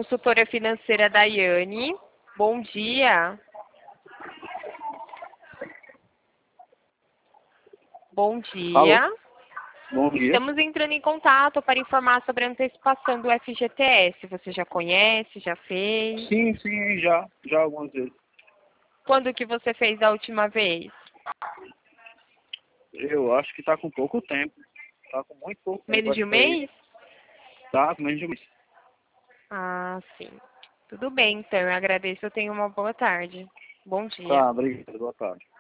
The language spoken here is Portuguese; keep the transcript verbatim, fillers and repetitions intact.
consultora financeira Daiane. Bom dia. Bom dia. Alô? Bom dia. Estamos entrando em contato para informar sobre a antecipação do F G T S. Você já conhece, já fez? Sim, sim, já. Já algumas vezes. Quando que você fez a última vez? Eu acho que tá com pouco tempo. Tá com muito pouco tempo. Menos de Acho um que foi... mês? Tá com menos de um mês. Ah, sim. Tudo bem, então. Eu agradeço. Eu tenho uma boa tarde. Bom dia. Tá, obrigado. Boa tarde.